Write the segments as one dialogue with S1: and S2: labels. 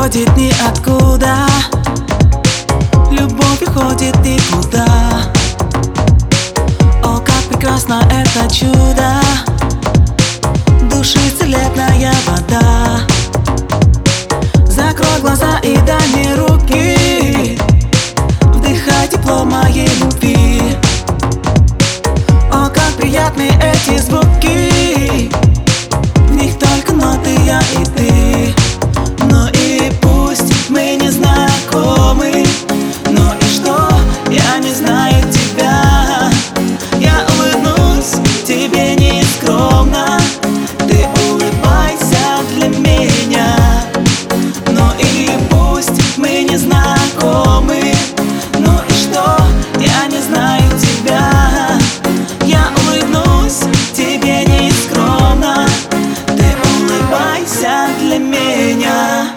S1: приходит ниоткуда, любовь уходит никуда. О, как прекрасно это чудо, души целебная вода. Закрой глаза и дай мне руки, вдыхай тепло моей любви. О, как приятны эти звуки, в них только ноты я и ты. Ну и пусть мы не знакомы, но и что, я не знаю тебя. Я улыбнусь тебе нескромно, ты улыбайся для меня. Ну и пусть мы не знакомы, ну и что, я не знаю тебя. Я улыбнусь тебе нескромно, ты улыбайся для меня.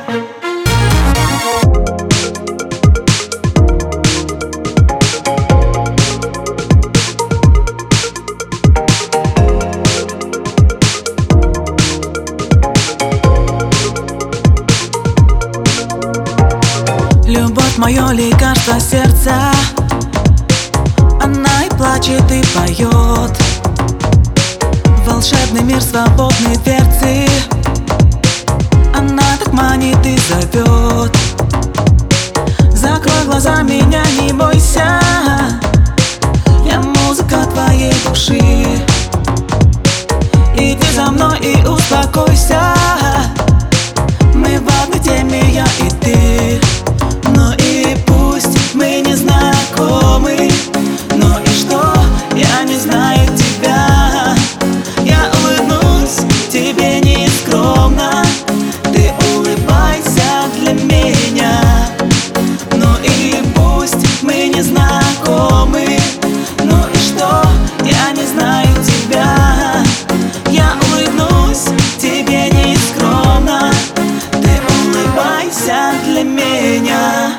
S1: Любовь — мое лекарство сердца, она и плачет, и поет. Волшебный мир свободной дверцы, она так манит и зовет. Закрой глаза, меня не бойся, я музыка твоей души. Иди за мной и успокойся, мы в одной теме, я и ты. Ну и пусть мы не знакомы, но и что, я не знаю тебя. Я улыбнусь тебе нескромно, ты улыбайся для меня. Ну и пусть мы не знакомы, ну и что, я не знаю тебя. Я улыбнусь тебе нескромно, ты улыбайся для меня.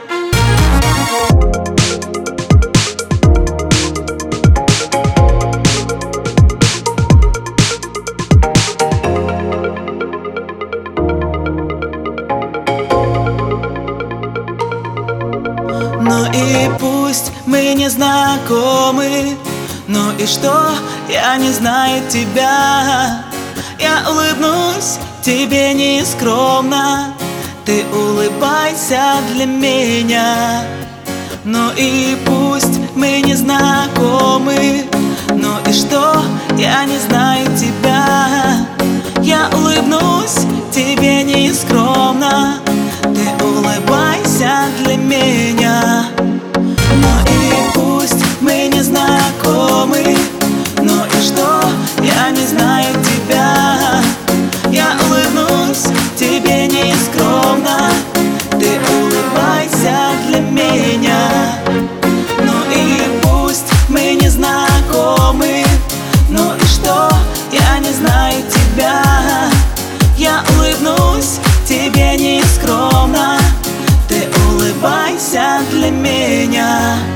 S1: Ну и пусть мы не знакомы, ну и что, я не знаю тебя. Я улыбнусь тебе нескромно, ты улыбайся для меня. Ну и пусть мы не знакомы, ну и что, я не знаю тебя. Я улыбнусь тебе нескромно, ты улыбайся для меня. Ну и пусть мы не знакомы, ну и что, я не знаю тебя. Я улыбнусь тебе нескромно, ты улыбайся для меня. Ну и пусть мы не знакомы, ну и что, я не знаю тебя. Я улыбнусь тебе нескромно, ты улыбайся для меня.